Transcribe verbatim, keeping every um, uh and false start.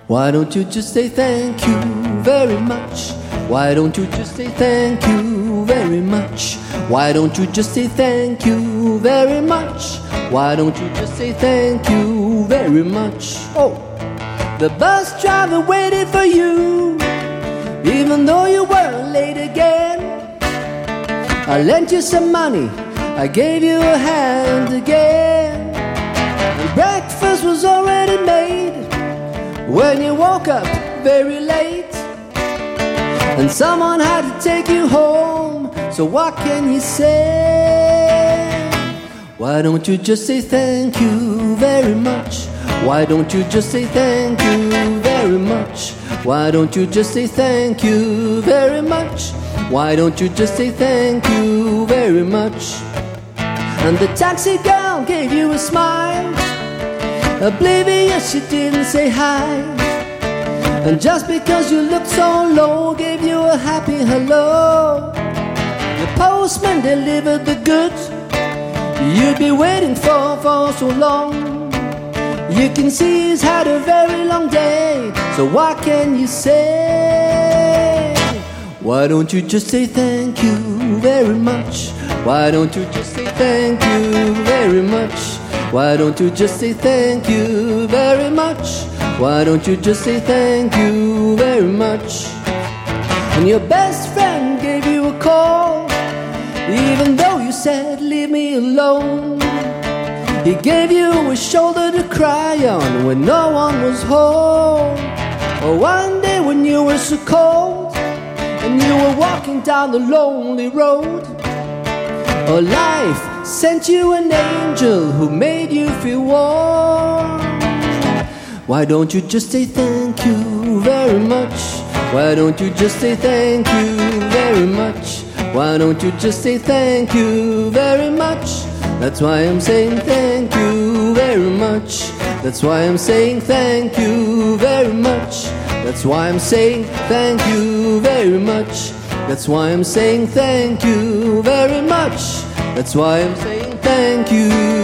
Why don't you just say thank you very much? Why don't you just say thank you very much? Why don't you just say thank you very much? Why don't you just say thank you very much? Oh, the bus driver waited for you, even though you were late again. I lent you some money, I gave you a hand again. And breakfast was already made when you woke up very late, and someone had to take you home. So what can you say? Why don't you just say thank you very much? Why don't you just say thank you very much? Why don't you just say thank you very much? Why don't you just say thank you very much? And the taxi girl gave you a smile, oblivious she didn't say hi. And just because you looked so low, gave you a happy hello. The postman delivered the goods you'd be waiting for for so long. You can see he's had a very long day, so what can you say? Why don't you just say thank you very much? Why don't you just say thank you very much? Why don't you just say thank you very much? Why don't you just say thank you very much? And your best friend gave you a call, even though you said leave me alone. He gave you a shoulder to cry on when no one was home. Or one day when you were so cold and you were walking down the lonely road, or life sent you an angel who made you feel warm. Why don't you just say thank you very much? Why don't you just say thank you very much? Why don't you just say thank you very much? That's why I'm saying thank you very much. That's why I'm saying thank you very much. That's why I'm saying thank you very much. That's why I'm saying thank you very much. That's why I'm saying thank you.